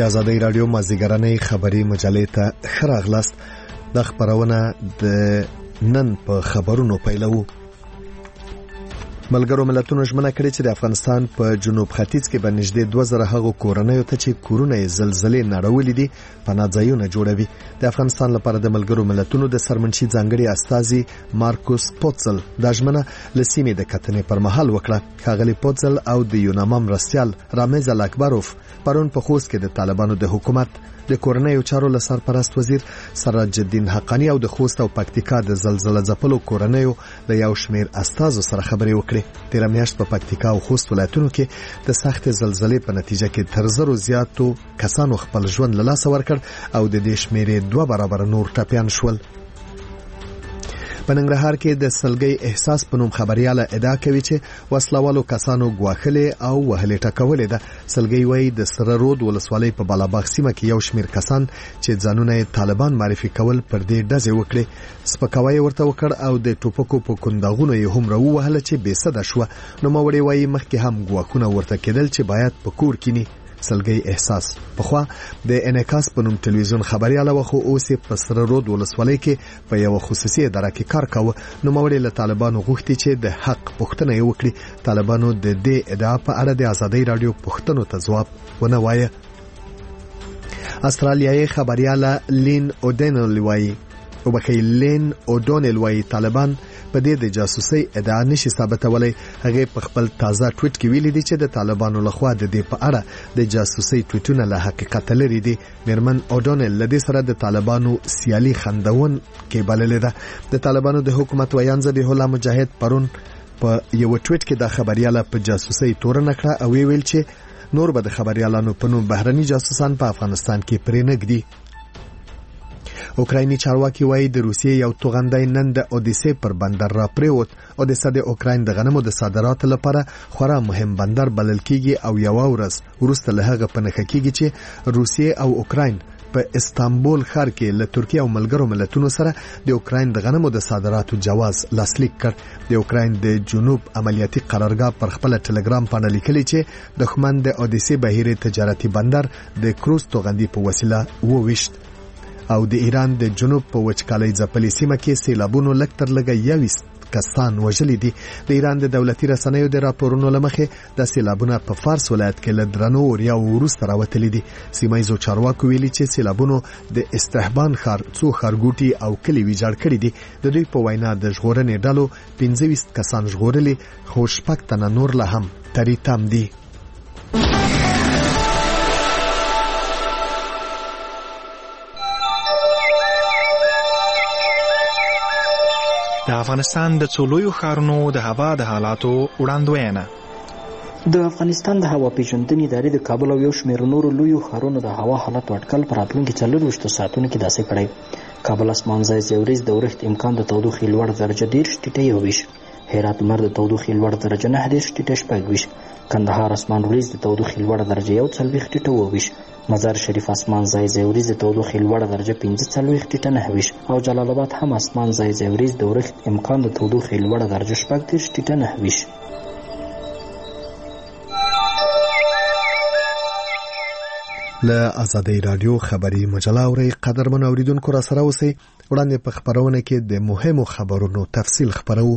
د آزادۍ رادیو مازیګرنۍ خبري مجلې ته ښه راغلاست. د خبرونه د نن په خبرونو پیلوو. ملګرو ملتونو ژمنه کړې چې د افغانستان په جنوب ختیځ کې به نږدې 2000 هغو کورنیو ته چې کورونه یې زلزلې نړولې دي پناه ځایونه جوړوي. د افغانستان لپاره د ملګرو ملتونو د سرمنشي ځانګړي استازي مارکوس پوتزل د ژمنه لسیمې د کتنې پر مهال وکړه. ښاغلي پوتزل او د یوناما مرستیال رامز الاکبروف پرون په خوست کې د طالبانو د حکومت د کورنیو چارو له سرپرست وزیر سراج الدین حقانی او د خوست او پکتیکا د زلزلې ځپلو کورنیو د یو شمیر استازو سره خبرې وکړې. تیر میاشت په پکتیکا او خوست ولایتونو کې د سخت زلزلې په نتیجه کې تر زرو زیاتو کسانو خپل ژوند له لاسه ورکړ او د دې شمیرې 2 برابر نور ټپیان شول. په ننګرهار کې د سلګي احساس په نوم خبرياله ادعا کوي چې وسلوالو کسانو غواخلې او وهلې ټکولې ده. سلګي وایي د سره رود ولسوالۍ په بالاباغ سیمه کې یو شمیر کسان چې ځانونه طالبان معرفي کول پر دې ډزې وکړي. سپکاوی ورته وکړ او د ټوپکو په کنداغونو یې هم راووهله چې بې سده شو. نو موري وایي مخکې هم غواخونه ورته کېدل چې باید په کور کینی. سلګي احساس پخوا د انعکاس په نوم ټلویزیون خبرياله وخو اوس په سره رود ولسوالۍ کې په یو خصوصي اداره کې کار کاوه. نو موري له طالبانو غوښتي چې د حق پوښتنه وکړي. طالبانو د دې ادعا په اړه د آزادۍ رادیو پوښتنو ته ځواب ونه وایه. استرالیایي خبرياله لین اودنل وایي طالبان په دې د جاسوسي ادعا نشي ثابتولای. هغه په خپل تازه ټویټ کې ویلي دي چې د طالبانو لخوا د دې په اړه د جاسوسي ټویټونه له حقیقت لري دي. میرمن اودونل لدې سره د طالبانو سیالي خندون کې بللې ده. د طالبانو د حکومت ویان ذبیح الله مجاهد پرون په یو ټویټ کې د خبرياله په جاسوسي تورن کړه او ویل چې نور به د خبريالانو په نوم بهرني جاسوسان په افغانستان کې پرې نګدي. اوکرایني چارواکي وایي د روسیې یو توغندای نن د اودیسه پر بندر را پریوت. اودیسه د اوکراین د غنمو د صادراتو لپاره خورا مهم بندر بلل کیږي او یو ورځ وروسته له هغه پنهخه کیږي چې روسیې او اوکراین په استانبول ښار کې له ترکیه او ملګرو ملتونو سره د اوکراین د غنمو د صادراتو جواز لاسلیک کړ. د اوکراین د جنوب عملیاتي قرارګاه پر خپل ټلګرام باندې لیکلي چې دښمن د اودیسه بهیره تجارتي بندر د کروز توغندي په وسیله وويشت. او د ایران د جنوب په وچکالۍ ځپلې سیمه کې سیلابونو لکتر لګا 21 کسان وژلي دي. د ایران د دولتي رسنیو د راپورونو لمخې د سیلابونو په فارس ولایت کې له درنو اوریا وروسته راوتلي دي. سیمایي چارواکو ویلي چې سیلابونو د استحبان ښار څو ښارګوټي او کلی ویجاړ کړي دي. د دوی په وینا د ژغورنې ډلو 25 کسان ژغورلي خو شپږ تنه نور لا هم تری تام دي. د افغانستان د څولویو ښارونو د هوا د حالاتو وړاندوینه. د افغانستان د هوا پیژندنې ادارې د کابل او یو شمېر نورو لویو ښارونو د هوا حالت اټکل پر راتلونکي 24 ساعتونو کې داسې کړی. کابل اسمان ځای ورځ د اورښت امکان د تودوخې لوړ درجه 10.21، هرات لمر د تودوخې لوړ درجه 9.25، کندهار اسمان ورځ د تودوخې لوړ درجه 41.22، مزار شریف اسمان ځای ورځ د تودوخې لوړ درجه 45.9 او جلال آباد هم اسمان ځای ورځ د اورښت امکان د تودوخې لوړ درجه 30.9. له آزادۍ رادیو خبري مجله اوري قدرمن اوریدونکو را سره اوسئ. وړاندې په خبرونه کې د مهمو خبرونو تفصیل خبرو.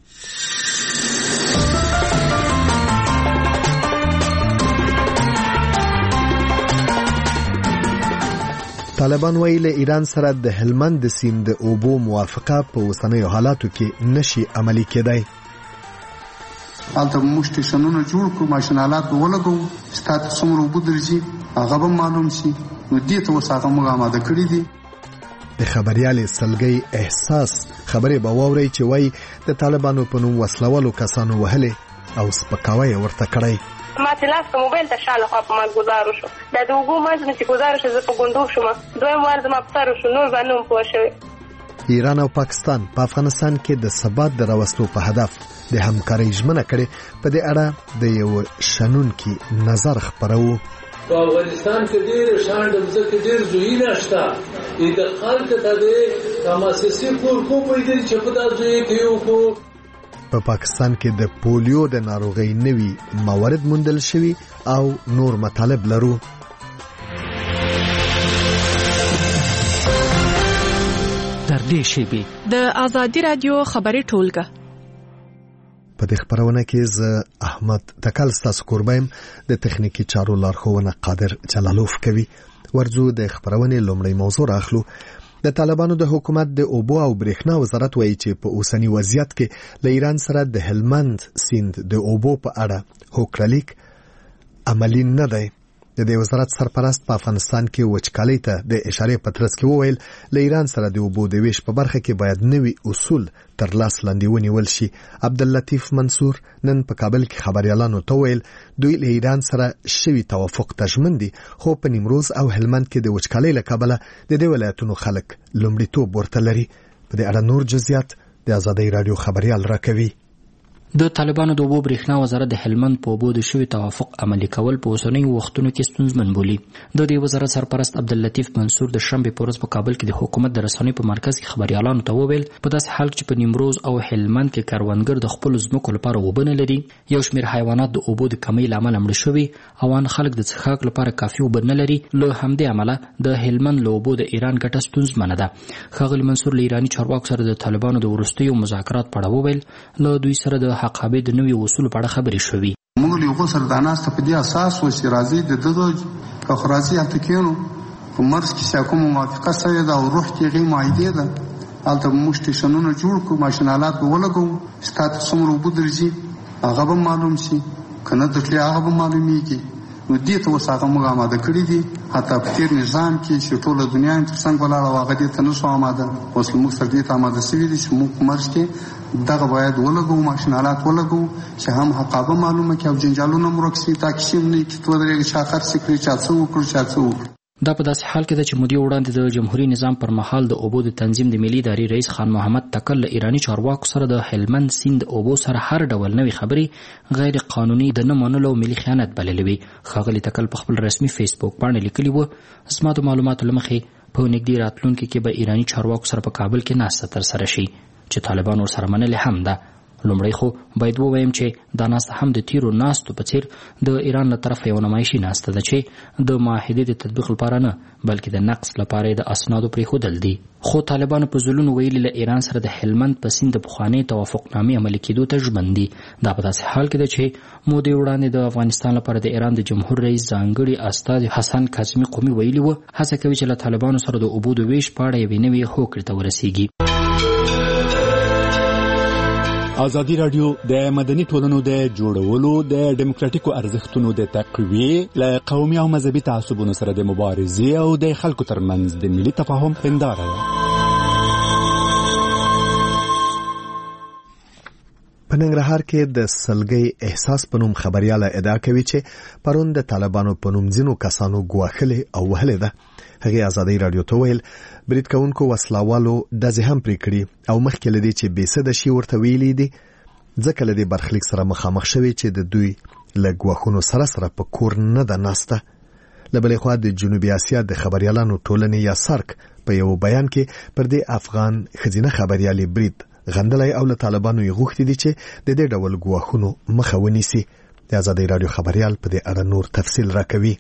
طالبان ویل ایران سره د هلمند سیند د اوبو موافقه په اوسنیو حالاتو کې نشي عملي کېدای. البته مشتشنونه جوړ کو ماشینالات ولګو ستاسو څومره وبو درځي هغه به معلوم شي. نو دې ته وساته موږ آماده کړی دي. د خبريالي سلګي احساس خبره به ووري چې وای د طالبانو په نوم وسلوالو کسانو وهله او سپکاوی ورته کړی. ما چې لاس موبایل ته شاله خو په ما گزارو شو د دوغو مازنه چې گزارو شو زه په ګوندو شوم دویم وار زما په سر شو نور باندې پوه شوی. ایران او پاکستان په افغانستان کې د ثبات دراوستو په هدف د همکارۍ ژمنه کړې. په دې اړه د یو شنونکي نظر خبرو. په افغانستان کې ډېر شان د ځکه ډېر زوینه شته د خلک ته د تماسسي کور کومې دي چې په داسې کې یو کو. په پاکستان کې د پولیو د ناروغۍ نوي موارد موندل شوي او نور مطالب لرو. نږدې شیبې. د آزادي رادیو خبري ټولګه. په دې خبرونه کې ز احمد تکل ستاسو کوربایم د تخنیکی چارو لارښوونه قادر جلالوف کوي. ورځو د خبرونه لومړی موضوع راخلو. د طالبانو د حکومت د اوبو او برېښنا وزارت وایي چې په اوسنی وضعیت کې له ایران سره د هلمند سیند د اوبو په اړه هوکړلیک عملی نه دی. د دې وزارت سرپرست په افغانستان کې وچکالۍ ته د اشارې په ترڅ کې وویل له ایران سره د اوبو د ویش په برخه کې باید نوي اصول تر لاس لاندې ونیول شي. عبداللطیف منصور نن په کابل کې خبريالانو ته ویل دوی له ایران سره شوی توافق ته ژمن دي، خو په نیمروز او هلمند کې د وچکالۍ له کبله د دې ولایتونو خلک لومړیتوب ورته لري. په دې اړه نور جزئیات د آزادۍ رادیو خبريال راکوي. د طالبانو د اوبو برېښنا وزارت د هلمند په اوبو د شوي توافق عملي کول په اوسنیو وختونو کې ستونزمن بولي. د دې وزارت سرپرست عبداللطیف منصور د شنبې په ورځ په کابل کې د حکومت د رسنیو په مرکز کې خبريالانو ته وویل په داسې حال کې په نیمروز او هلمند کې کروندګر د خپل ځمکو لپاره اوبه نه لري، یو شمېر حیوانات د اوبو د کمۍ له امله مړه شوي او ان خلک د څښاک لپاره کافي اوبه نه لري. له همدې امله د هلمند له اوبو د ایران ګټه ستونزمنه ده. ښاغلي منصور له ایراني چارواکو سره د طالبانو د وروستیو مذاکرات په اړه وویل له دوی سره د حقابې د نوي اصول په اړه خبرې شوې. موږ له غوسر د ناسته په دې اساس و چې راځي د دغه اخراجي التکینو په مرز کې کوم موافقه سوی ده او روح کې غي معاهده ده. البته موږ ټیشنونه جوړ کوو، ماشینالات ولګو، ستاسو څومره وبو درځي هغه به معلوم شي، کنه د کلی هغه به معلومیږي. نو دې ته وساغه موږ آماده کړی دي. حتی په تیر نظام کې چې ټوله دنیا تر څنګ ولاړه واغه دې ته نشو آماده، اوس موږ سره دې ته آماده شوي دي چې موږ مرز کې دغه باید ولګو، ماشینالات ولګو چې هم حقابه معلومه کې او جنجالونه مرکسي تاکي شي نه کې تو درې شاخر سکري چا څو وکړو چا څو. دا په داسې حال کې ده چې مودې وړاندې د جمهوریت نظام پر مهال د اوبو د تنظیم د ملي ادارې رئیس خان محمد تکل له ایراني چارواکو سره د هلمند سیند اوبو سره هر ډول نوې خبرې غیر قانوني د نه منلو ملي خیانت بللې وي. ښاغلي تکل په خپل رسمي فیسبوک باندې لیکلي و زما د معلوماتو له مخې په نږدې راتلونکي کې به ایراني چارواکو سره په کابل کې ناسته ترسره شي چې طالبان ورسره منلې هم ده. لومړی خو باید ووایم چې دا ناسته هم د تیرو ناستو په څیر د ایران له طرفه یو نمایشي ناسته ده چې د معاهدې د تطبیق لپاره نه بلکې د نقص لپاره د اسنادو پرېښودل دي. خو طالبانو په ځلونو ویلي له ایران سره د هلمند په سیند د پخوانۍ توافقنامې عملي کېدو ته ژمن دي. دا په داسې حال کې ده چې مودې وړاندې د افغانستان لپاره د ایران د جمهور رئیس ځانګړي استازي حسن کاظمي قومي ویلي و هڅه کوي چې له طالبانو سره د اوبو د ویش په اړه یوې نوې هوکړې ته ورسیږي. ازادي رادیو د مدني ټولنو د جوړولو د ډیموکراټیکو ارزښتونو د تقویې له قومي او مذهبي تعصبونو سره د مبارزې او د خلکو ترمنځ د ملي تفاهم هنداره ده. په ننګرهار کې د سلګۍ احساس په نوم خبرياله ادعا کوي چې پرون د طالبانو په نوم ځینو کسانو ګواښلې او وهلې ده. هغه آزادۍ رادیو ته ویل برید کوونکو وسلوالو دځه هم پرې کړی او مخکې لدی چې بیسده شي ورته ویلي دي ځکه لدی برخلیک سره مخامخ شوی چې د دوی له ګواښونو سره په کور نه ده ناسته. له بلې خوا د جنوبي اسیا د خبريالانو ټولنې یا سارک په یو بیان کې پر دې افغان خزینه خبريالي برید غندلای او له طالبانو یې غوښتي دي چې د دې ډول ګواښونو مخه ونیسي. د آزادۍ رادیو خبريال په دې اړه نور تفصیل راکوي.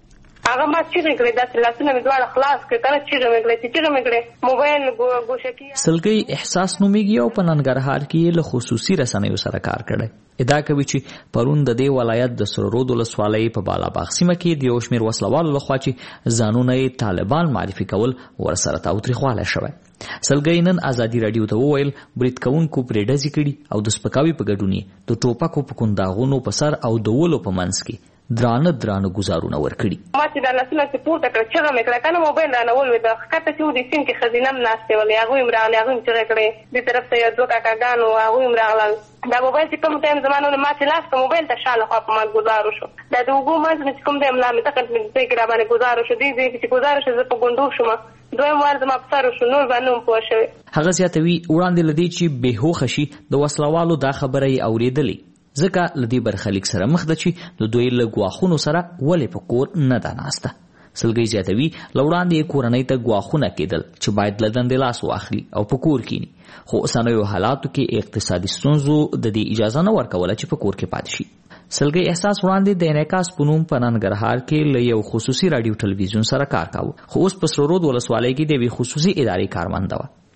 هغه ما چې کړی داسې لاسونه مې دواړه خلاص کړ کنه چې مې کړی موبایل ګوشکی سلګۍ احساس نومیږي او په ننګرهار کې له خصوصي رسنیو سره کار کړی. ادعا کوي چې پرون د دې ولایت د سرورود ولسوالۍ په بالاباغ سیمه کې د یو شمېر وسلوالو لخوا چې ځانونه یې طالبان معرفي کول ورسره تاوتریخوالی شوی. سلګۍ نن آزادي رادیو ته وویل برید کوونکو پرې ډزې کړي او د سپکاوي په ګډون یې د ټوپکو په کنداغونو په سر او د ولو په منځ کې درانه گزارونه ورکړي. ما چې د لاسونه چې پورته کړ چې مې کړه کنه موبایل رانه ولوېده ښکته چې د سین کې خزینم ناستې ولې هغوی هم راغلي هغوی هم چغې کړې دې طرف ته یو دوه کاکاګانو هغوی هم راغلل. دا موبایل چې کوم ټایم زما نه ما چې لاس په موبایل ته شاله خوا په ما ګزارو شو دا د اوبو منځ مې چې کوم ټایم لا مې تقل مې ځای کې را باندې ګزارو شو دې ځای کې چې ګزارو شو زه په ګونډو شوم دویم وار زما په سر شو نور باندې هم پوه شوې. هغه زیاتوي وړاندې له دې چې بېهوښه شي د وسلوالو دا خبره یې اورېدلې ځکه له دې برخلیک سره مخ ده چې د دوی له ګواښونو سره ولې په کور نه ده ناسته. سلګۍ زیاتوي له وړاندې یې کورنۍ ته ګواښونه کېدل چې باید له دندې لاس واخلي او په کور کینی، خو اوسنیو حالاتو کې اقتصادي ستونزو د دې اجازه نه ورکوله چې په کور کې پاتې شي. سلګۍ احساس وړاندې د انعکاس په نوم په ننګرهار کې له یو خصوصي رادیو ټلویزیون سره کار کاوه، خو اوس په سرورود ولسوالۍ کې د یوې خصوصي ادارې کارمنده وه.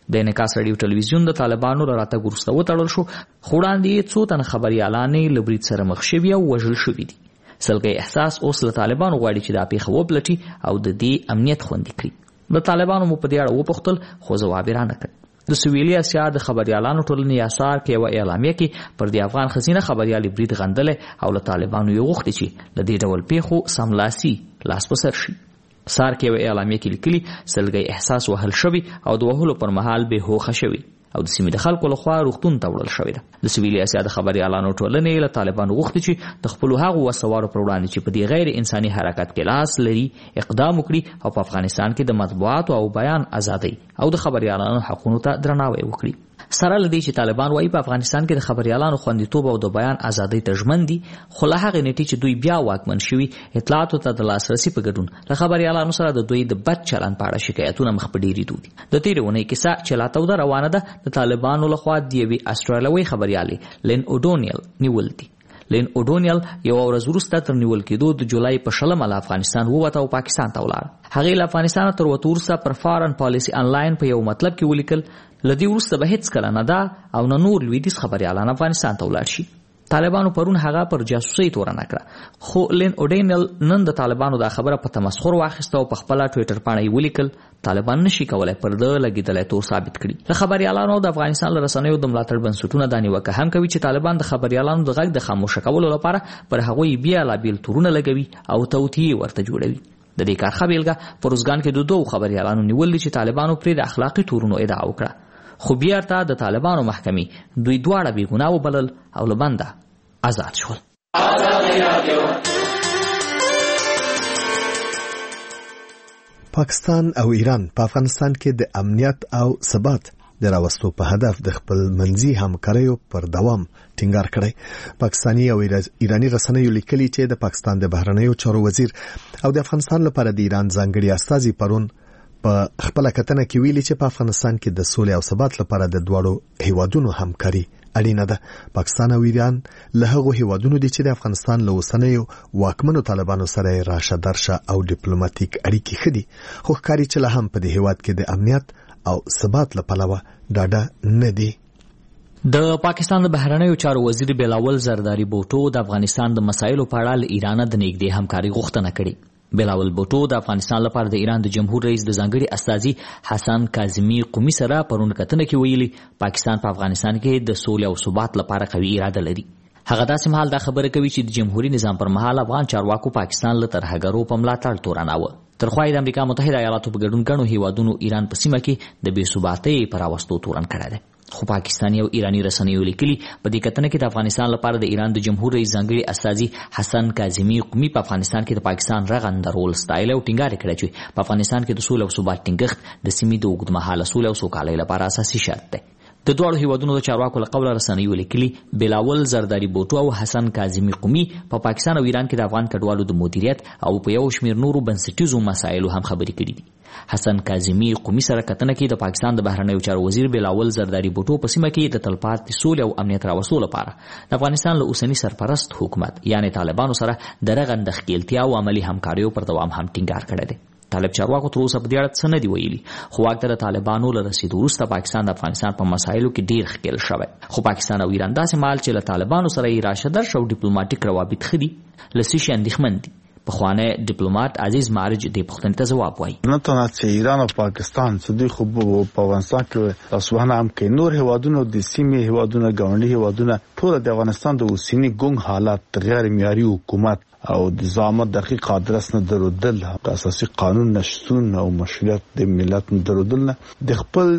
د انعکاس رادیو ټلویزیون د طالبانو له راتګ وروسته وتړل شو، خو وړاندې څو تنه خبریالان له برید سره مخ شوي او وژل شوي دي. سلګۍ احساس اوس له طالبانو غواړي چې دا پیښه وپلټي او د دې امنیت خوندي کړي. د طالبانو مو په دې اړه وپوښتل خو ځواب یې رانه کړ. د سویلي اسیا د خبریالانو ټولنې یاسار کې یوه اعلامیه کې پر د افغان ښځینه خبریالې برید غندلی او له طالبانو یې غوښتي چې له دې ډول پیښو سملاسي لاس په سر شي. سار کې یوه اعلامیه کې لیکلي سلګۍ احساس وهل شوي او د وهلو پر مهال بې هوښه شوي او د سیمې د خلکو لخوا روغتون ته وړل شوې ده. د سویلي اسیا د خبریالانو ټولنې له طالبانو غوښتي چې د خپلو هغو وسوارو پر وړاندې چې په دې غیر انساني حرکت کې لاس لري اقدام وکړي او په افغانستان کې د مطبوعاتو او بیان ازادۍ او د خبریالانو حقونو ته درناوی وکړي. سره لدی چې طالبان وايي په افغانستان کې د خبریالانو خوندیتوب او د بیان ازادۍ ته ژمن دي، خو له هغې نیټې چې دوی بیا واکمن شوي اطلاعاتو ته د لاسرسي په ګډون له خبریالانو سره د دوی د بد چلند په اړه شکایتونه مخ په ډیریدو دي. د تېرې اونۍ کیسه چې لا توده روانه ده د طالبانو لخوا د یوې استرالیوي خبریالې لین اوډونیل نیول دي. لین اوډونیل یو ورځ وروسته تر نیول کېدو د جولای په 20 له افغانستان ووته او پاکستان ته ولاړه. هغې له افغانستانه تر وتو وروسته پر فارن پالیسي انلاین په یو مطلب کې ولیکل له دې وروسته به هېڅکله نه ده او نه نور لویدیځ خبریالان افغانستان ته ولاړ شي. طالبانو پرون هغه پر جاسوسۍ تورنه کړه، خو لین اوډینل نن د طالبانو دا خبره په تمسخر واخیسته او په خپله ټویټر پاڼه یې ولیکل طالبان نشي کولی پر ده لګېدلی تور ثابت کړي. د خبریالانو او د افغانستان له رسنیو د ملاتړ بنسټونه دا نیوکه هم کوي چې طالبان د خبریالانو د غږ د خاموشه کولو لپاره پر هغوی بېلابېل تورونه لګوي او توطیې ورته جوړوي. د دې کار ښه بېلګه په روزګان کې د 2 خبریالانو نیول دي چې طالبانو پرې د اخلاقي تورونو ادعا وکړه، خو بیرته د طالبانو محکمې دوی دواړه بېګناه وبلل او له بنده آزاد شول. پاکستان او ایران په افغانستان کې د امنیت او ثبات د راوستو په هدف د خپل منځي همکاریو پر دوام ټینګار کړی. پاکستاني او ایرانی رسنیو لیکلي چې د پاکستان د بهرنیو چارو وزیر او د افغانستان لپاره د ایران ځانګړي استازي پرون په خپل کتنه کې ویلي چې په افغانستان کې د سولې او ثبات لپاره د دواړو هیوادونو همکاري اړینه ده. پاکستان او ایران له هغو هیوادونو دي چې د افغانستان له اوسنیو واکمنو طالبانو سره راشه درشه او ډیپلوماټیک اړیکې ښه دي، خو ښکاري چې لا هم په دې هیواد کې د امنیت او ثبات له پلوه ډاډه نه دي. د پاکستان د بهرنیو چارو وزیر بلاول زرداری بوټو د افغانستان د مسایلو په اړه له ایران د نږدې همکاري غوښتنه کړې. بلاول بوټو د افغانستان لپاره د ایران د جمهور رئیس د ځانګړي استازي حسن کاظمي قومي سره پرون کتنه کې ویلي پاکستان په افغانستان کې د سولې او ثبات لپاره قوي اراده لري. هغه داسې مهال دا خبره کوي چې د جمهوریت نظام پر مهال افغان چارواکو پاکستان له ترهګرو په ملاتړ تورناوه. ترخوا د امریکا متحده ایالاتو په ګډون ګڼو هیوادونو ایران په سیمه کې د بې ثباتۍ پر راوستو تورن کړی دی. خو پاکستاني او ایرانی رسنیو لیکلي په دې کتنه کې د افغانستان لپاره د ایران د جمهور رئیس ځانګړي استازي حسن کاظمي قومي په افغانستان کې د پاکستان رغنده رول ستایل او ټینګار کړی چې په افغانستان کې د سولې او ثبات ټینګښت د سیمې د اوږدمهاله سولې او سوکالۍ لپاره اساسي شرط دی. د دواړو هیوادونو د چارواکو له قوله رسنیو لیکلي بلاول زرداری بوټو او حسن کاظمي قومي په پاکستان او ایران کې د افغان کډوالو د مدیریت او په یو شمېر نورو بنسټیزو مسایلو هم خبرې کړي دي. حسن کاظمي قومي سره کتنه کې د پاکستان د بهرنیو چارو وزیر بلاول زرداری بوټو په سیمه کې د تلپاتې سولې او امنیت راوستلو لپاره د افغانستان له اوسني سرپرست حکومت یعنی طالبانو سره د رغنده ښکېلتیا او عملي همکاریو پر دوام هم ټینګار کړی دی. طالب چارواکو تر اوسه په دې اړه څه نه دي ویلي، خو واک ته د طالبانو له رسېدو وروسته پاکستان د افغانستان په مسایلو کې ډېر ښکېل شوی. خو پاکستان او ایران داسې مهال چې له طالبانو سره یې راشه درشه او ډیپلوماټیک روابط ښه دي له څه شي اندېښمن دي. پخوانی ډیپلوماټ عزیز مارج دې پوښتنې ته ځواب وایي. نه تنها چې ایران او پاکستان چې دوی خو په افغانستان کې تاسوانه هم کې نور هیوادونو د سیمې هیوادونو ګاونډي هیوادونه ټول د افغانستان د اوسني ګونګ حالات غیر معیاري حکومت او د ضامن دقیق ادرس نه درودل د اساسي قانون نشتون او مشروعیت د ملت نه درودل نه د خپل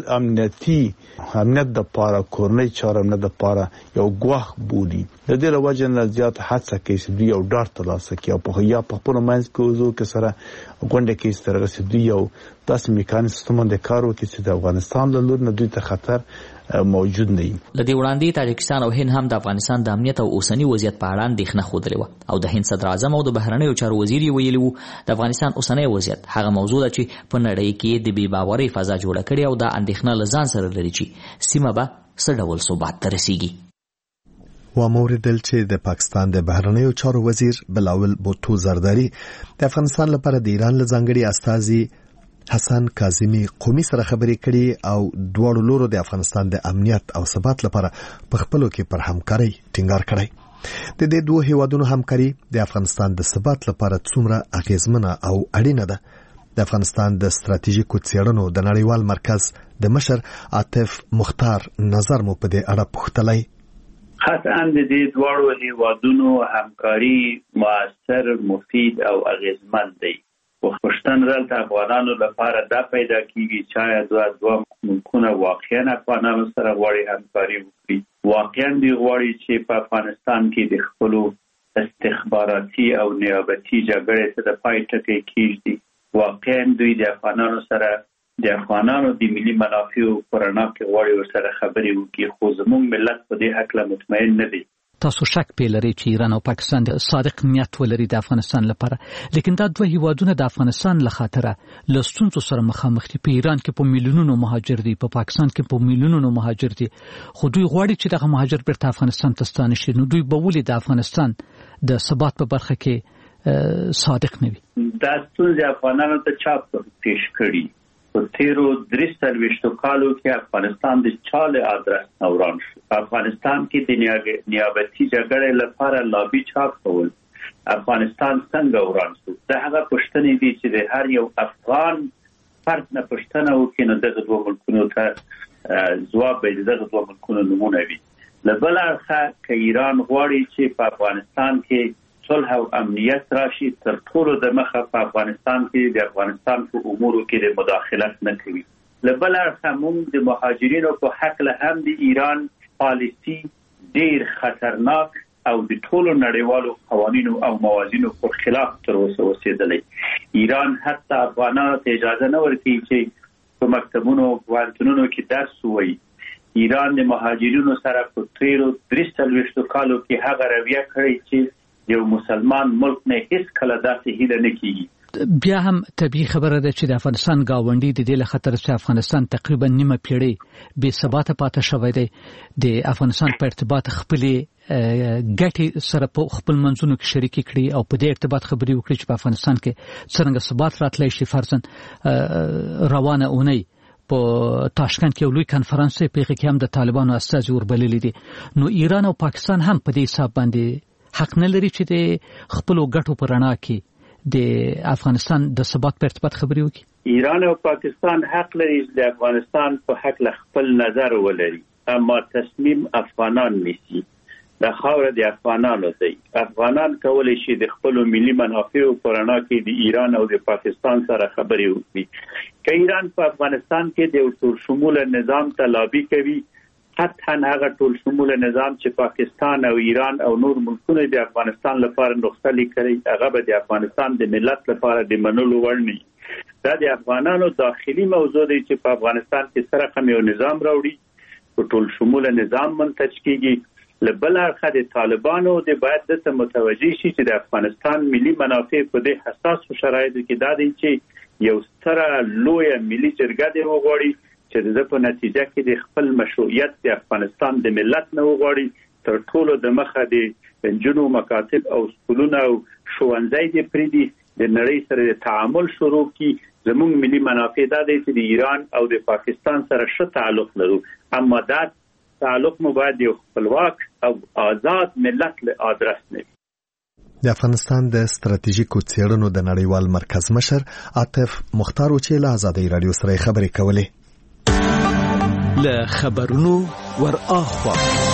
امنیت د پاره کورنۍ چارم نه د پاره یو ګواښ بولي. د دې لوجه نه زیات حادثه کې چې دوی یو ډار ترلاسه کوي او په یا په خپل منځ کې وزو کې سره غونډه کې سترګه چې دوی یو داسې میکانیزم د کار وکړي چې د افغانستان له لور نه دوی ته خطر موجود نه وي. لدې وړاندې تاجکستان او هند هم د افغانستان د امنیت او اوسنی وضعیت په اړه اندېښنه ښودلې وه او د هند صدر اعظم او د بهرنیو چارو وزیر یې ویلي وو د افغانستان اوسنی وضعیت هغه موضوع ده چې په نړۍ کې د بې باورۍ فضا جوړه کړې او دا اندېښنه له ځان سره لري چې سیمه به څه ډول ثبات ته رسیږي. واوریدل چې د پاکستان د بهرنیو چارو وزیر بلاول بوټو زرداری د افغانستان لپاره د ایران له ځانګړي استازي حسن کاظمی قومي سره خبرې کړي او دواړو لورو د افغانستان د امنیت او ثبات لپاره په خپلو کې پر همکارۍ ټینګار کړی. د دې دوه هیوادونو همکاري د افغانستان د ثبات لپاره څومره اغیزمنه او اړینه ده. د افغانستان د ستراتیژیکو څېړنو د نړیوال مرکز د مشر عاطف مختار نظر مو په دې اړه پوښتلی. قطعاً د دې دواړو هیوادونو همکاري مؤثر، مفید او اغیزمن دی. پښتون دلته افغانانو لپاره دا پیدا کیږي چې دوه ملکونه واقعا افغانانو سره غواړي همکاري وکړي، واقعا دی غواړي چې په افغانستان کې د خپلو استخباراتي او نیابتي جګړې ته د پای ټکی کیږي، واقعا دوی د افغانانو سره د افغانانو د ملي منافعو پر رڼا کې غواړي ورسره خبرې وکړي، خو زموږ ملت په دې هکله مطمئن نه دی. تاسو شک پیلري چې ایران او پاکستان د صادق نیت ولري د افغانستان لپاره، لیکن دا دوه هیوادونه د افغانستان له خاطره له ستونزو سره مخامخ دي. په ایران کې په میلیونونو مهاجر دي، په پاکستان کې په میلیونونو مهاجر دي، خو دوی غواړي چې دغه مهاجر بیرته افغانستان ته ستانه شي. نو دوی به ولې د افغانستان د ثبات په برخه کې صادق نه وي؟ دا ستونزې افغانانو ته چا پیش کړي؟ په تیرو 43 کالو کې افغانستان د چاله آدرس نوران شو. افغانستان کې د نیابتي جګړې لپاره لابي چا کول، افغانستان څنګه وران شو؟ دا هغه پوښتنې دي چې د هر یو افغان فرد نه پوښتنه وکړي، نو دغه دوه ملکونو ته ځواب به دغه دوه ملکونو نمونه وي. له بل اړخه که ایران غواړي چې په افغانستان کې صلح او امنیت راشي، تر ټولو د مخه په افغانستان کې د افغانستان په امورو کې د مداخلت نه کوي. له بل اړخه موږ د مهاجرینو په حق له هم د ایران پالیسي ډیر خطرناک او د ټولو نړیوالو قوانینو او موازینو پر خلاف تر اوسه اوسېدلی. ایران حتی افغانانو ته اجازه نه ورکوي چې په مکتبونو او پوهنتونونو کې درس ووایي. ایران د مهاجرینو سره په تیرو 43 کالو کې هغه رویه کړې چې یو مسلمان ملک نه هیڅ کله داسې هیله نه کیږي. بیا هم طبیعي خبره ده چې د افغانستان گاونډي د دې له خطر چې افغانستان تقریبا نیمه پیړۍ بې ثباته پاتې شوی دی، د افغانستان په ارتباط خپلې ګټې سره په خپل منځونو کې شریکي کړي او په دې ارتباط خبرې وکړي چې په افغانستان کې څنګه ثبات راتلی شي. فرضاً روانه اونۍ په تاشکند کې یو لوی کنفرانس په کې هم د طالبانو استازي وربللي دي. نو ایران او پاکستان هم په دې حساب باندې حق نه لري چې د خپلو ګټو پر رڼا کې د افغانستان د ثبات په ارتباط خبرې وکړي. ایران او پاکستان حق لري چې د افغانستان په حق له خپل نظر ولري، اما تصمیم افغانان نیسي. د خاوره د افغانانو دی. افغانان کولی شي د خپل ملي منافعو پر رڼا کې د ایران او د پاکستان سره خبرې وکړي. که ایران په افغانستان کې د ټول شموله نظام ته لابي کوي، حتی هغه ټول شموله نظام چې پاکستان او ایران او نور ملکونه د افغانستان لپاره نسخه لیکلي، هغه به د افغانستان د ملت لپاره د منلو وړ نه وي. دا د افغانانو داخلي موضوع دی چې په افغانستان کې سره کوم یو نظام راوړي، په ټول شموله نظام منتج کیږي. له بل اړخه د طالبانو د باید د متوجي شي چې د افغانستان ملي منافع په دې حساس شرایطو کې دا دي چې یو ستره لوی ملي جرګه دی وغواړي چې د په نتیجه کې د خپل مشروعیت د افغانستان د ملت نه وغواړي. تر ټولو د مخه د انجونو مکاتب او سکولونه او ښوونځي د پریدي د نړۍ سره د تعامل شروع کی. زموږ ملي منافع دا دی چې د ایران او د پاکستان سره ښه تعلق لرو، اما دا تعلق مو باید یو خپلواک او آزاد ملت له آدرس نه وي. د افغانستان د ستراتیژیکو څېړنو د نړیوال مرکز مشر عاطف مختار چې له آزادۍ رادیو سره خبرې کولې. له خبرونو ور اخوا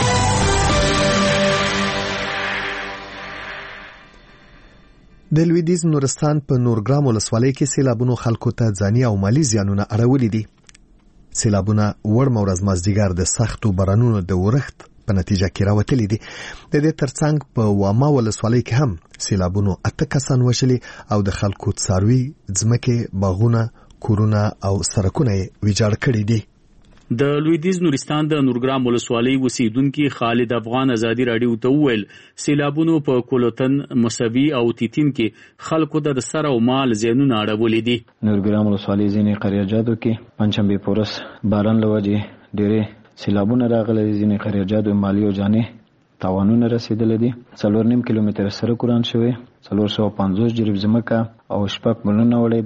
د لویدیځ نورستان په نورګرام ولسوالۍ کې سیلابونو خلکو ته ځاني او مالي زیانونه اړولي دي. سیلابونه وړمه ورځ مازدیګر د سختو بارانونو د ورښت په نتیجه کې راوتلي دي. د دې ترڅنګ په واما ولسوالۍ کې هم سیلابونو 8 کسان وشلي او د خلکو څاروي، ځمکې، باغونه، کورونه او سړکونه ویجاړ کړي دي. د لویدیځ نورستان د نورګرام ولسوالۍ اوسیدونکي خالد افغان ازادي رادیو ته وویل سیلابونو په کولوتن، مسوي او تیتیم کې خلکو ته د سر او مال زیانونه اړولي دي. نورګرام ولسوالۍ ځینې قریاجاتو کې پنځمبه پورس باران لوجه ډېرې سیلابونه راغلي. ځینې قریاجاتو مالی او جاني تاوانونه رسیدلي دي. 4.5 کیلومتر سره قران شوی، 450 جریب ځمکه او شپږ ملونه وړي دي.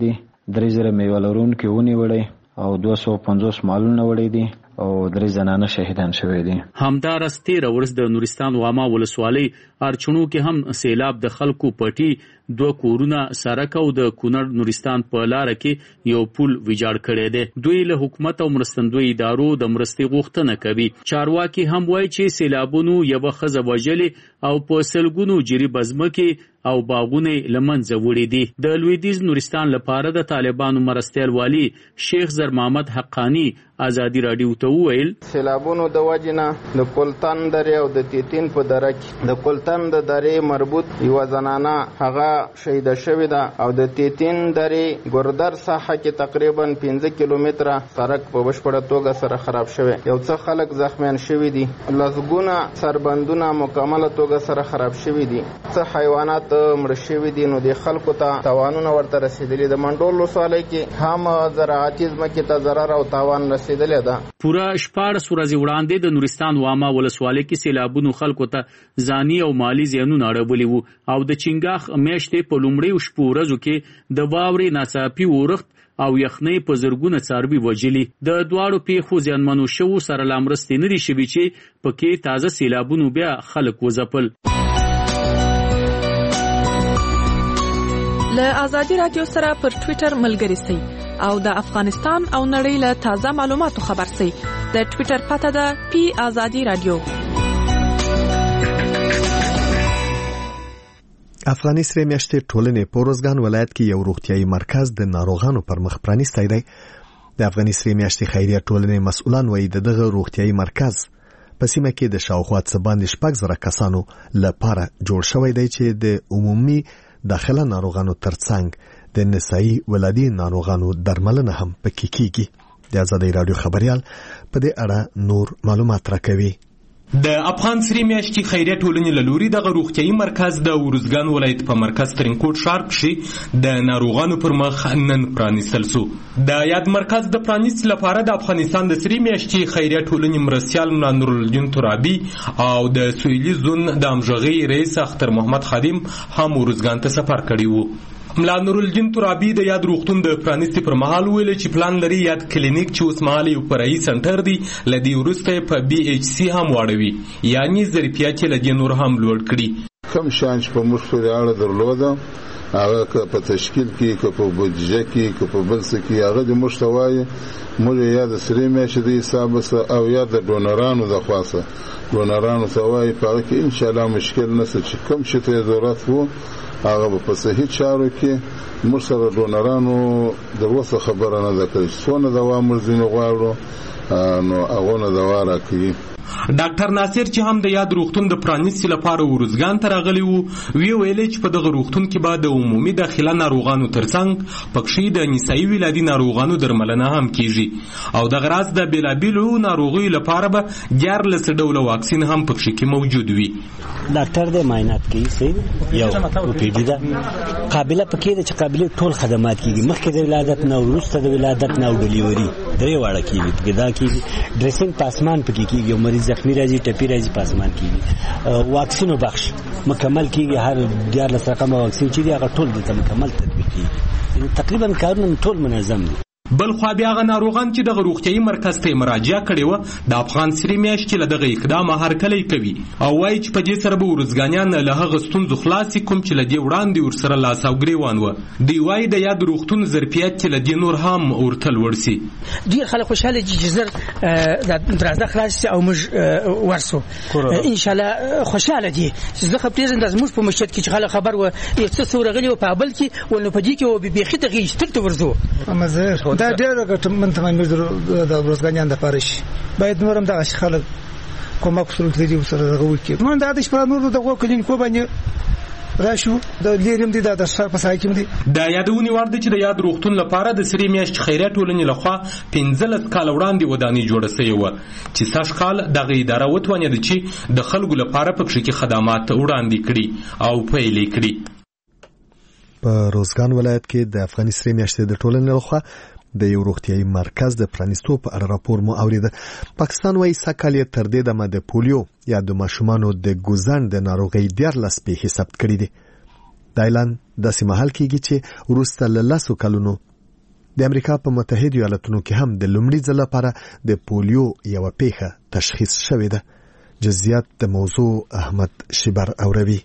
3000 میوه لرونکي ونې وړي او 250 مالونه وړي دي او 3 زنانه شهیدان شوي دي. همدارس 13 ورځ د نورستان واما ولسوالۍ ارچونو کې هم سیلاب د خلکو پټي 2 کورونه سرک او د کونړ نورستان په لار کې یو پل ویجاړ کړی دی. دوی له حکومت او مرستندوی ادارو د مرستې غوښتنه کوي. چارواکي هم وایي چې سیلابونو یو ښځه وژلې او په سلګونو جریب ځمکې او باغونه لمنځه وړي دي. د لویدیځ نورستان لپاره د طالبانو مرستیال والی شیخ زر محمد حقانی ازادي رادیو ته وویل سیلابونو د وجنه د کولتن درې او د تیتین په دره کې د کولتن د درې مربوط یو زنانه هغه شهید شوې ده او د تیتین درې ګردر ساحه کې تقریبا 15 کیلومتره سړک په بشپړه توګه سره خراب شوی. یو څه خلک زخمیان شوي دي. لسګونه سربندونه مکمله توګه سره خراب شوي دي. څه حیوانات مړ شوي دي. نو د خلکو ته تاوانونه ورته رسیدلي. د منډول ولسوالۍ کې هم زراعتي ځمکې ته ضرر او تاوان رسیدلی ده. پوره 14 ورځې وړاندې د نورستان واما ولسوالۍ کې سیلابونو خلکو ته ځاني او مالی زیانونه اړولي وو او د چنګاخ میاشتې په لومړیو شپو ورځو کې د واورې ناڅاپي اورښت او یخنۍ په زرګونه څاروي وژلي. د دواړو پیښو زیانمنو شوو سره لا مرستې نه دي شوي چې پکې تازه سیلابونو بیا خلک وځپل. له آزادي رادیو سره پر ټوئیټر ملګري سئ او د افغانستان او نړۍ له تازه معلوماتو خبر سئ. د ټوئیټر پته ده پی آزادي رادیو. افغاني سره میاشتې ټولنې په روزګان ولایت کې یو روغتيایي مرکز د ناروغانو پر مخ پرانیستی دی. د افغاني سره میاشتې خیریه ټولنې مسؤلان وایي دغه روغتيایي مرکز په سیمه کې د شاوخوا څه باندې 6,000 کسانو لپاره جوړ شوی دی چې د عمومي داخله ناروغانو ترڅنګ د نسایي ولادي ناروغانو درملنه هم پکې کیږي. د آزادي رادیو خبريال په دې اړه نور معلومات راکوي. د افغان سری میاشتې خیریه ټولنې له لوري د روغتيایي مرکز د ورزګان ولایت په مرکز ترینکوټ ښار کې د ناروغانو پر مخ نن پرانیستل شو. د یاد مرکز د پرانیست لپاره د افغانستان د سری میاشتې خیریه ټولنې مرستیال نورالدین ترابي او د سویلي زون د امژغي رئیس اختر محمد خادم هم ورزګان ته سفر کړی وو. ملا نورالدین ترابي د یاد روغتون د پرانیستي پر مهال ویل چې پلان لري یاد کلینیک چې اوس مهال یو فرعي سنټر دی لدی ورسته په بي ایچ سی هم واړوي یعنی ظرفیت لدی نور هم لوړ کړي. کوم شان چې په موږ پورې اړه درلوده هغه په تشکیل کې که په بودجه کې که په بل څه کې هغه د مشتوای موږ یا د سری میاشتې د حساب او یا د ډونرانو د خاصه ډونرانو سوای په کې ان شاء الله مشکل نشي چې کوم شي ته ضرورت وو هغه په صحیح چارو کې موږ سره ډونرانو د وسه خبره نه ده کړې څونه دوا مرزینه غواړو نو هغه نه دوا راکړي. ډاکټر ناصر چې هم د یاد روغتون د پرانیستي لپاره ورزګان ته راغلی وو ویل چې په دغه روغتون کې به د عمومي داخله ناروغانو ترڅنګ پکښې د نسایي ولادي ناروغانو درملنه هم کیږي او د غراض د بیلابیلو ناروغیو لپاره به 14 ډوله واکسین هم پکښې کې موجود وي. ډاکټر د معاینات کوي سي یو پی ډی دا قابلیت پکې د چې قابلیت ټول خدمات کیږي مخکې د ولادت نه وروسته د ولادت نه ډیلیوري درې واړه کیږي پکې دا کیږي ډریسینګ پاسمان پکې کیږي مریض زخمی راځي ټپي راځي پاسمان کیږي واکسینو بخش مکمل کیږي هر 14 رقم واکسین چې دی هغه ټول د مکمل تطبیق کیږي تقریبا کارونه ټول منظم دي. بل خو بیا غ ناروغان چې دغه روغتيایي مرکز ته مراجعه کړي و د افغان سری میاشتې له دغه اقدام هرکلی کوي او وايي چې په دې سره به ورزګانیان له هغه ستونزو خلاص کوم چې لدی وړاندې ورسره لاس او ګریوان و. دی وايي د یاد روغتون ظرفیت چې لدی نور هم ورتل ورسي. ډیر خلک خوشاله دي چې زر د درازه خلاص او موږ ورسو ان شاء الله خوشاله دي چې زه خپل د زموږ په مشهد کې چې خلک خبر و یڅ سورغلی او په بل کې ولنه په دې کې او به خې دغه سترته ورزو امزه دا ډېر ګټه من تمام د روزګانیان د پارش باید نورم د خلک کومه اصول دي سره غوړي من د شپه نور دغه کلینیکو باندې راشو د لیرم دي د شپه په سايکم دي د یادونی ورده چې د یاد روغتون لپاره د سری میاشت خیرات ټولنې لخوا 15 کال وړاندې ودانۍ جوړه شوې و چې ساش کال دغه اداره وتوانید چې د خلکو لپاره پکې کې خدمات وړاندې کړي او پیلې کړي. په روزګان ولایت کې د افغاني سری میاشتې د ټولنې لخوا د یو روغتيایي مرکز د پرانیستو په اړه راپور مو اوریده. پاکستان وايي سکهال تر دې دمه د پولیو یا د ماشومانو د ګوزن د ناروغي 14 پیښې ثبت کړې دي. د اعلان داسې مهال کېږي چې وروسته له 10 کلونو د امریکا په متحده ایالاتونو کې هم د لومړي ځل لپاره د پولیو یو پیښه تشخیص شوې ده. جزئیات د موضوع احمد شیبر اوروي.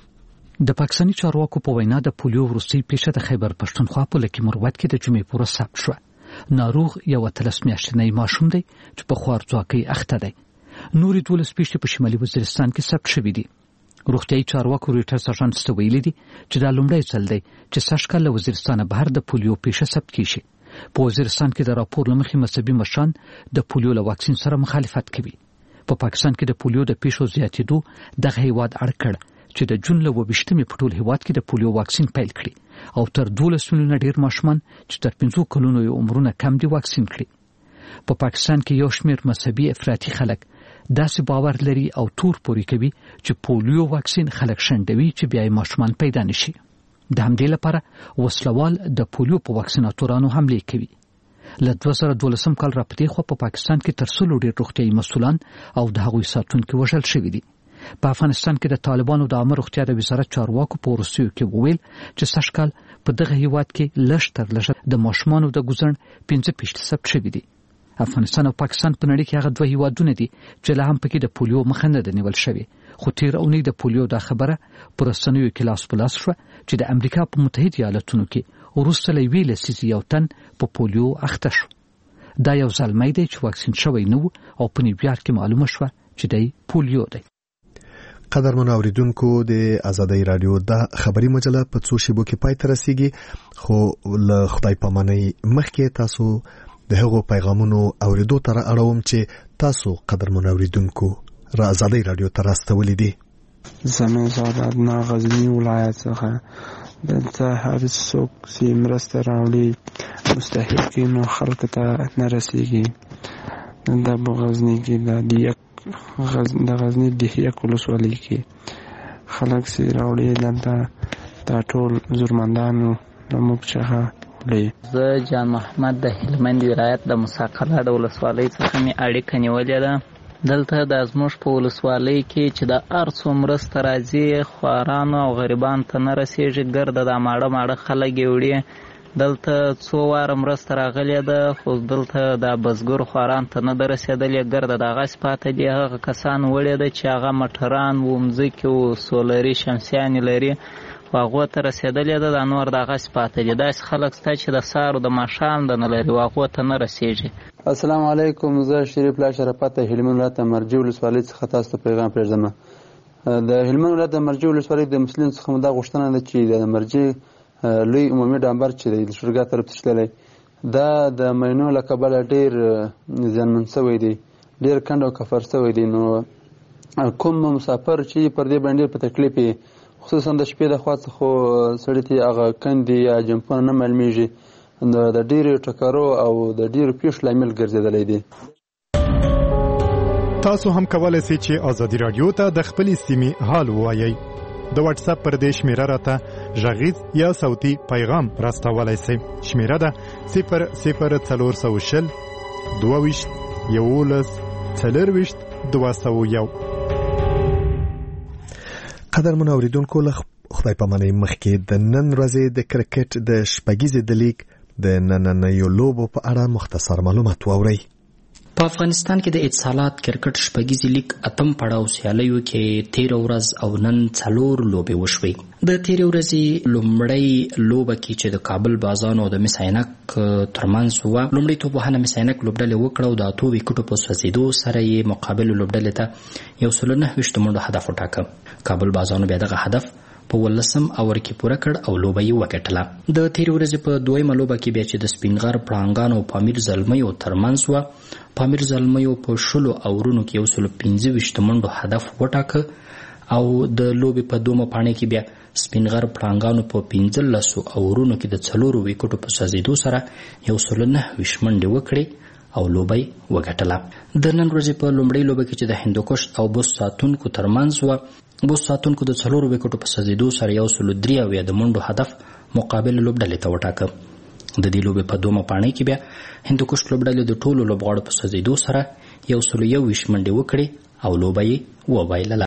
د پاکستاني چارواکو په وینا د پولیو وروستۍ پیښه د خیبر پښتونخوا په لکي مروت کې د جمعې پورې ثبت شوه. ناروغ یو 13 میاشتنی ماشوم دی چې په خوارځواکۍ اخته دی. نورې 12 پیښې په شمالي وزیرستان کې ثبت شوې دي. روغتیايي چارواکو رویټرز اژانس ته ویلي دي چې دا لومړی ځل دی چې سږ کال له وزیرستانه بهر د پولیو پیښه ثبت کیږي. په وزیرستان کې د راپور له مخې مذهبي مشران د پولیو له واکسین سره مخالفت کوي. په پاکستان کې د پولیو د پیښو زیاتېدو دغه هیواد اړ کړ چې د جون له 28مې په ټول هیواد کې د پولیو واکسین پیل کړي او تر 12 میلیونه ډیر ماشومان چې تر 15 کلونو یې عمرونه کم دي واکسین کړي. په پاکستان کې یو شمېر مذهبي افراطي خلک داسې باور لري او تور پوري کوي چې پولیو واکسین خلک شندوي چې بیا ماشومان پیدا نشي. د همدې لپاره وسلوال د پولیو په واکسیناتورانو حمله کوي. له 2012 کال راپدې خو په پاکستان کې تر 100 ډیر روغتیايي مسؤلان او د هغوی ساتونکو وژل شوي دي. په افغانستان کې د طالبانو د عامه روغتیا د وزارت چارواکو په وروستیو کې وویل چې سږ کال په دغه هیواد کې لږ تر لږه د ماشومانو د ګوزڼ 15% ثبت شوي دي. افغانستان او پاکستان په نړۍ کې هغه دوه هیوادونه دي چې لا هم پکې د پولیو مخه نه ده نیول شوې. خو تیر اونۍ د پولیو د خبره پر رسنیو کې لاس په لاس شوه چې د امریکا په متحده ایالاتونو کې وروسته له یوې لسیزې یو تن په پولیو اخته شو. دا یو زلمی دی چې واکسین شوی نه و او په نیویارک کې معلومه شوه چې دی پولیو دی. قدرمن اوریدونکو د آزادۍ رادیو د خبري مجله په څو شیبو کې پای ته رسیږي. خو له خدای پامانۍ مخکې تاسو د هغو پیغامونو اوریدو ته اړوم چې تاسو قدرمن اوریدونکو را آزادۍ رادیو ته راستولې دي. زموږ زادنا غزنی ولایت څخه دلته هر څوک چې مرسته راوړي مستحقینو خلک ته نه رسیږي. د غزنی کې د غزنی د هیک ولسوالۍ کې خلک چې راوړي دلته دا ټول زورمندانو موږ څخه زه جان محمد د هلمند ولایت د مساقله د ولسوالۍ څخه مې اړیکه نیولې ده. دلته د زموږ په ولسوالۍ کې چې د هر څو مرسته راځي خوارانو او غریبانو ته نه رسېږي. ګرده دا ماړه خلک یې وړي. دلته څو واره مرسته راغلې ده خو دلته د بزګر خوارانو ته نه ده رسېدلې. ګرده د هغسې پاته دي هغه کسان وړي ده چې هغه مټران و مځکې و سولري شمسیانې لري هغو ته رسېدلې ده. دا نور د هغسې پاته دي. داسې خلک شته چې د سهار د ماښام د نه لري هغو ته نه رسېږي. السلام علیکم. زه شریف لا شرافت د هلمند ولایت د مرجې ولسوالۍ څخه تاسو ته پیغام پرېږدم. د هلمند ولایت د مرجې ولسوالۍ د مسلمانانو څخه دا غوښتنه ده چې د مرجې لوی عمومي ډامبر چې دی د شورګا طرف ته تللی دا د مینو له کبله ډېر زیانمن شوی دی، ډېر کند او کفر شوی دی. نو کوم مسافر چې پر دې باندې په تکلیف خصوصا د شپې د خوا څخه سړي ته هغه کندې یا جمپونه نه معلومیږي د ډېرو ټکرو او د ډېرو پیښو لامل ګرځېدلی دی. تاسو هم کولی شئ چې ازادي راډیو ته د خپلې سیمې حال ووایئ. د واتس اپ پر دې شمیره راته غږیز یا صوتي پیغام راستولی شئ. شمیره ده 00420 22 11 40 201. قدرمن اوریدونکو له خدای پامانۍ مخکې د نن ورځې د کرکټ د شپږیزې د لیګ د نننیو لوبو په اړه مختصر معلومات واورئ. په افغانستان کې د اتصالات کرکټ شپږیزې لیګ اتم پړاو سیالیو کې 13 ورځ او نن 4 لوبې وشوې. د 13 ورځې لومړی لوبه کې چې د کابل بازانو او د مس عینک ترمنځ و، لومړی توپوهنه مس عینک لوبډلې وکړه او د 8 وکټو په سوځېدو سره یې مقابل لوبډلې ته 109 منډو هدف وټاکه. کابل بازانو بیا دغه هدف په 18 اور کې پوره کړ او لوبه یې وګټله. د 13 ورځې په دویمه لوبه کې بیا چې د سپینغر پړانګانو او پامیر زلمیو ترمنځ و، پامیر زلمیو په 20 اورونو کې 125 منډو هدف وټاکه او د لوبې په دومه پاڼې کې بیا سپینغر پړانګانو په 15 اورونو کې د 4 وکټو په سوځېدو سره 109 منډې وکړې او لوبه یې وګټله. د نن ورځې په لومړۍ لوبه کې چې د هندوکش او بوس ساتونکو ترمنځ و، بوس ساتونکو د 4 وکټو په سوځېدو سره 103 د منډو هدف مقابل لوبډلې ته وټاکه. د دې لوبې په دومه پاڼۍ کې بیا هندوکش لوبډلې د ټولو لوبغاړو په سوځېدو سره 121 منډې وکړې او لوبه یې وبایلله.